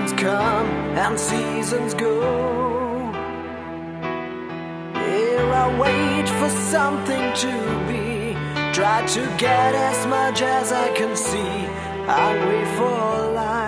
Seasons come and seasons go. Here I wait for something to be. Try to get as much as I can see. Hungry for life.